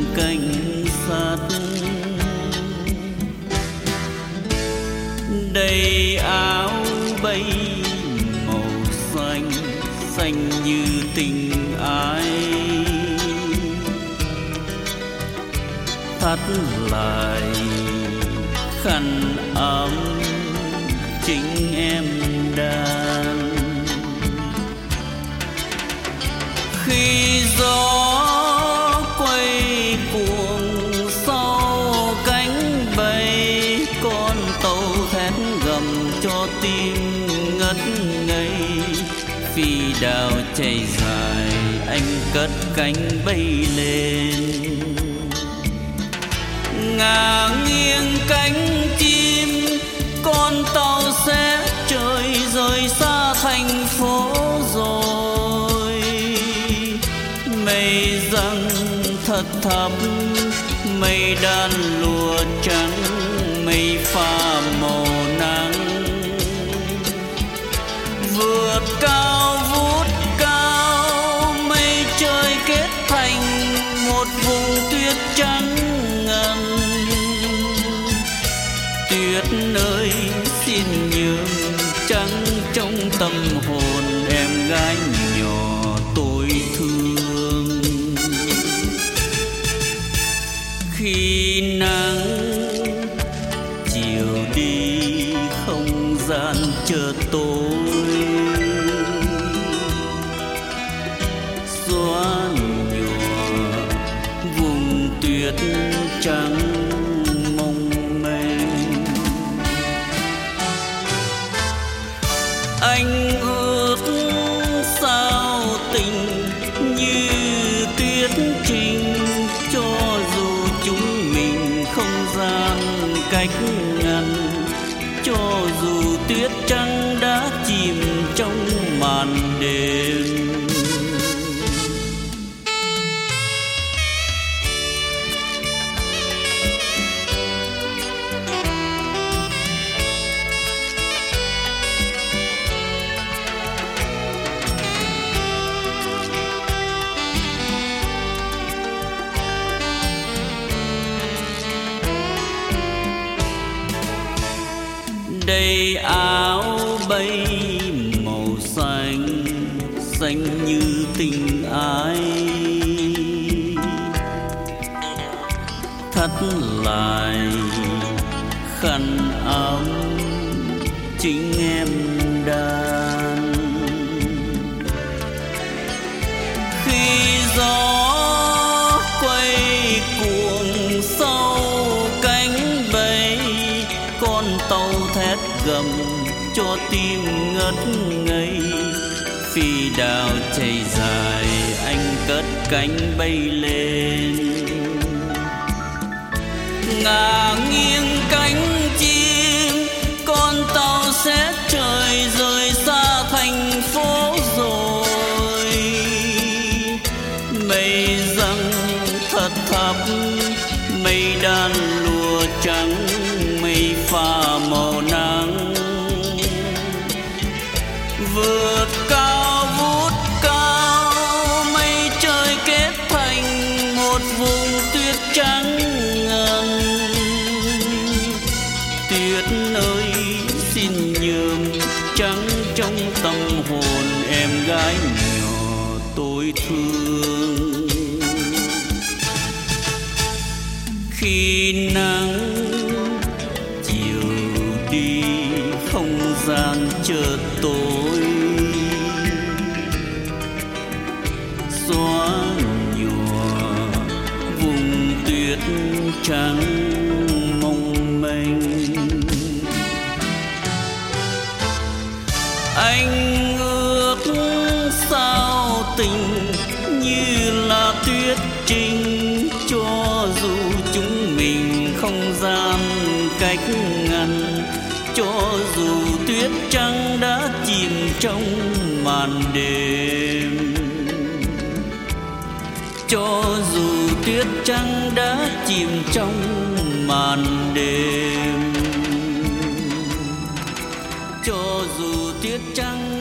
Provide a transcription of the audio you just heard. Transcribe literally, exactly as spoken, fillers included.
cảnh sát. Đầy áo bay màu xanh, xanh như tình ái, thắt lại khăn ấm chính em đàn. Khi gió quay cuồng sau cánh bay, con tàu thét gầm cho tim ngất ngây. Phi đào chạy dài, anh cất cánh bay lên. Ngả nghiêng cánh chim, con tàu sẽ trời rời xa thành phố rồi. Mây giăng thật thấp, mây đan lụa trắng, mây pha màu nắng. Vượt cao vút cao, mây trời kết thành một vùng tuyết trắng ngần. Tuyết ơi xin nhường trắng trong tâm hồn em gái nhỏ tôi thương. Khi nắng chiều đi, không gian chợt tối, xóa nhòa vùng tuyết trắng mong manh. Anh ước sao tình như tuyết trình, cho dù chúng mình không gian cách ngăn, cho dù tuyết trắng đã chìm trong màn đêm. Đầy áo bay màu xanh, xanh như tình ái, thắt lại khăn ấm chính em đàn. Khi gió quay cuồng sau cánh bay, con tàu thét gầm cho tim ngất ngây. Phi đào chạy dài, anh cất cánh bay lên. Ngả nghiêng cánh chim, con tàu sẽ trời rời xa thành phố rồi. Mây giăng thật thấp, mây đan lụa trắng, mây pha màu nắng. Vượt cao vút cao, mây trời kết thành một vùng tuyết trắng ngần. Tuyết ơi xin nhường trắng trong tâm hồn em gái nhỏ tôi thương. Khi nắng chiều đi, không gian chợt tối, xóa nhòa vùng tuyết trắng mong manh. Anh ước sao tình như là tuyết trình, cho dù chúng mình không gian cách ngăn, cho dù tuyết trắng đã chìm trong màn đêm. Cho dù tuyết trắng đã chìm trong màn đêm, cho dù tuyết trắng